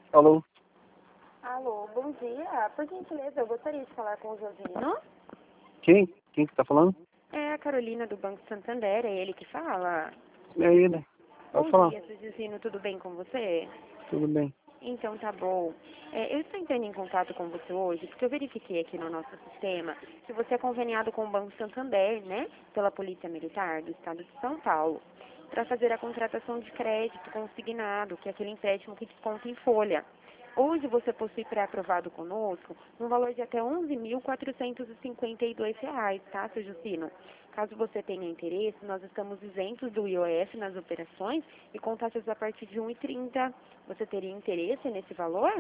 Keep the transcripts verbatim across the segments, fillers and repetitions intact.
Alô? Alô, bom dia. Por gentileza, eu gostaria de falar com o Josino. Quem? Quem que tá falando? É a Carolina do Banco Santander, é ele que fala. É ele. Pode Bom falar. dia, seu Josino, tudo bem com você? Tudo bem. Então tá bom. É, eu estou entrando em contato com você hoje porque eu verifiquei aqui no nosso sistema que você é conveniado com o Banco Santander, né? Pela Polícia Militar do Estado de São Paulo, para fazer a contratação de crédito consignado, que é aquele empréstimo que desconta em folha. Hoje você possui pré-aprovado conosco no valor de até onze mil quatrocentos e cinquenta e dois reais, tá, seu Justino? Caso você tenha interesse, nós estamos isentos do I O F nas operações e com taxas a partir de um vírgula trinta. Você teria interesse nesse valor?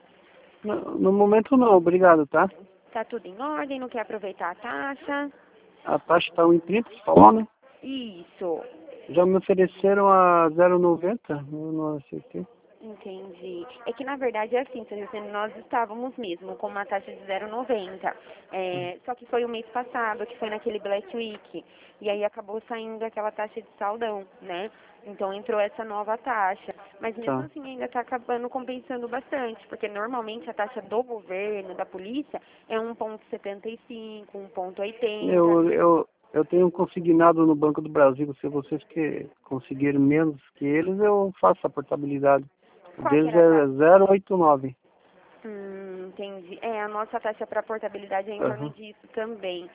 No, no momento não, obrigado, tá? Tá tudo em ordem, não quer aproveitar a taxa? A taxa tá um e trinta, você falou, né? Isso. Já me ofereceram a zero vírgula noventa, eu não aceitei. Entendi. É que na verdade é assim, seu Juscelino, nós estávamos mesmo com uma taxa de zero vírgula noventa. É, só que foi o mês passado, que foi naquele Black Week. E aí acabou saindo aquela taxa de saldão, né? Então entrou essa nova taxa. Mas mesmo Tá. assim ainda está acabando compensando bastante, porque normalmente a taxa do governo, da polícia, é um vírgula setenta e cinco, um vírgula oitenta. Eu, eu, eu tenho consignado no Banco do Brasil, se vocês que conseguirem menos que eles, eu faço a portabilidade. O Qual que deles era a é taxa? zero vírgula oitenta e nove. Hum, entendi. É, a nossa taxa para portabilidade é em torno Aham. disso também.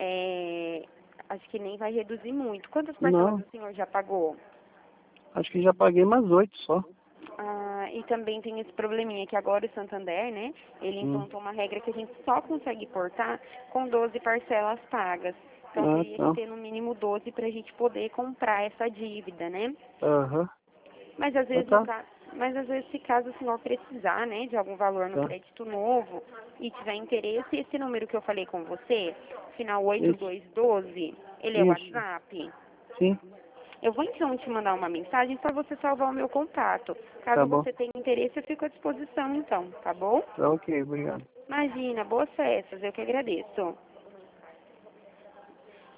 É, acho que nem vai reduzir muito. Quantas parcelas Não, o senhor já pagou? acho que já paguei mais oito só. Ah, e também tem esse probleminha que agora o Santander, né, ele Hum. implantou uma regra que a gente só consegue portar com doze parcelas pagas. Então Ah, teria que tá. ter no mínimo doze para a gente poder comprar essa dívida, né? Aham. Mas às Ah, vezes no tá. ca... mas às vezes se caso o senhor precisar, né, de algum valor no Tá. crédito novo e tiver interesse, esse número que eu falei com você, final Isso. oito dois um dois, ele é o Isso. WhatsApp. Sim. Eu vou então te mandar uma mensagem para você salvar o meu contato. Tá Caso bom. você tenha interesse, eu fico à disposição então, tá bom? Tá ok, obrigado. Imagina, boas festas, eu que agradeço.